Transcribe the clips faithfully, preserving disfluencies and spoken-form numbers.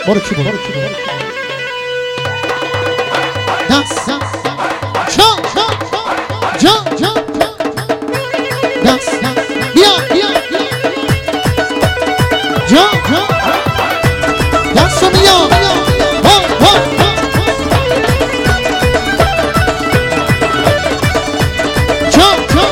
برو کی برو دست جا جا جا دست بیا بیا جا جا دست بیا ها ها جا جا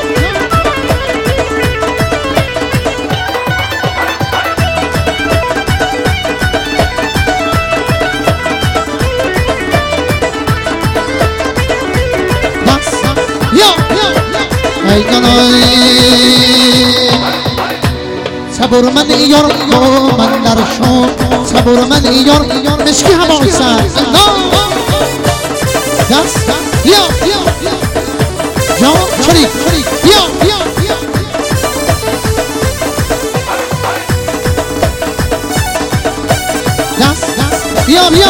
ای گناهی صبر من یار من در شو صبر من یار مشکی هوای سر دست بیا جا شریک بیا بیا دست بیا بیا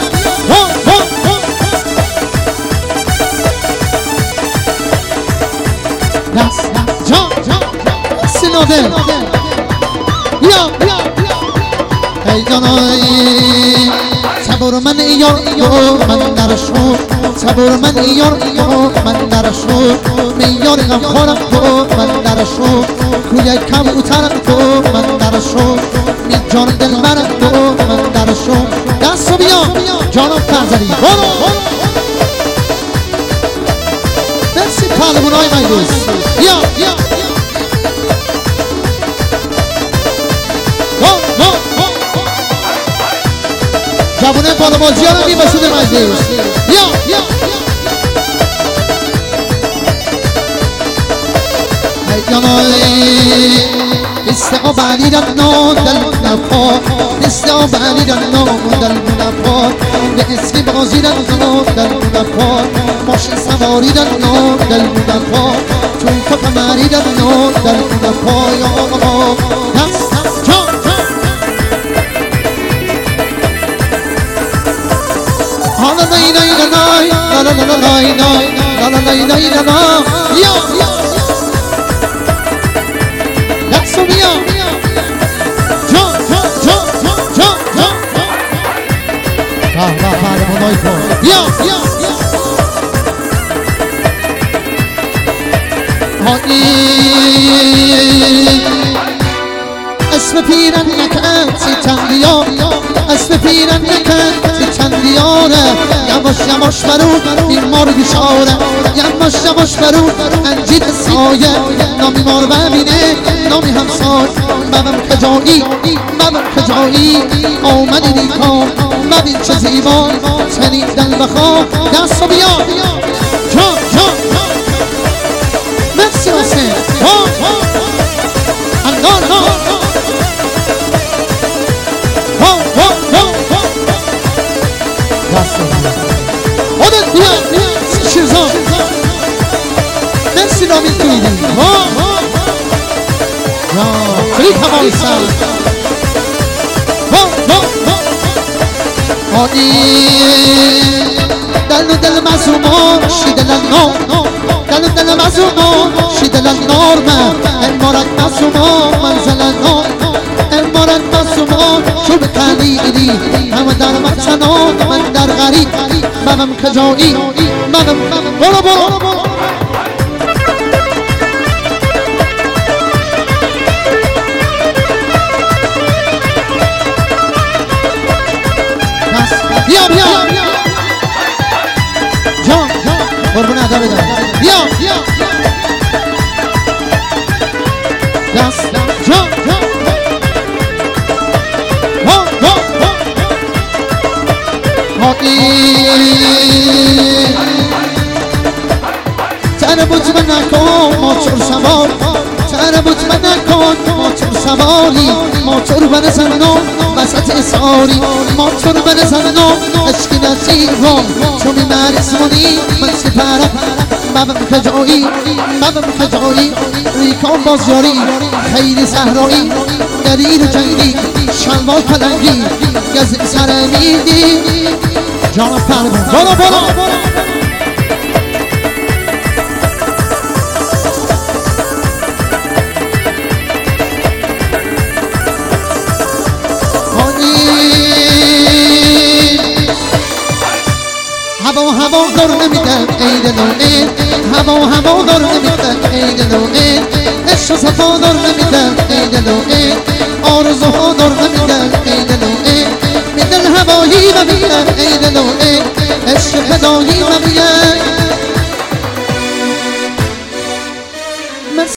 دست جا سناده بیا ای جانایی صبر من یار من در شو صبر من یار من در شو میار غمخوارم تو من در شو کوی کبوترم تو من در شو می جان دل منم تو من در شو دست بیا جانم فرزری برو مرسی پهلوانای من دوست بیا بیا جوانه بالامازی ها رو میبسید مجلس بیا بیا جانایی استقبالی رنو دل منفا استقبالی رنو دل منفا به اسم بازی رنو دل منفا ماشین سواری رنو دل منفا چون تو کمری رنو دل منفا یا آقا دست جا حالا نای نای نای لا لا لا نای نای لا لا نای نای نای یا دست بیا جا جا جا جا جا راه راه پهلوانای کن بیا بیا اسم پیرن نکن سی چندیار اسم پیرن نکن سی چندیاره یواش یواش برو بیمار بیشاره یواش یواش برو انجید سایه نامی مار ببینه نامی همسای ببم کجایی ببم کجایی آمدی نیکان ببین چه زیبا چنین دل بخواه دست بیا جا جا مرسی حسین انگار ها خودت بیا شیرزان مرسی نامی تویدی خیلی تمامی سر آنی دل دل مظلومان شیدل النار دل دل مظلومان شیدل النار من امارت مظلومان منزل النار امارت مظلومان شو بکنیدی همه در مقصنان من در غریب منم کجایی منم برو برو بیا بیا جان قربون ادا بدم بیا بیا دست جان ها ها ها تر بود من نکن موتور سوار تر بود من نکن موتور سواری موتور بر زنان وسط اصاری موتور بر زنان اشکی نزیرم چون مرزمونی من سپرم مبم کجایی مبم کجایی ریکان بازیاری خیلی صحرایی دلیر جنگی شلوار پلنگی گز سرمیدی جان پرمون برو برو نمیدن ای دل و ای هوا هوا دار نمیدن ای دل و ای عشق و صفا دار نمیدن ای دل و ای آرزوها دار نمیدن ای دل و ای میدن هوایی نمیدن ای دل و ای عشق خدایی نمیدن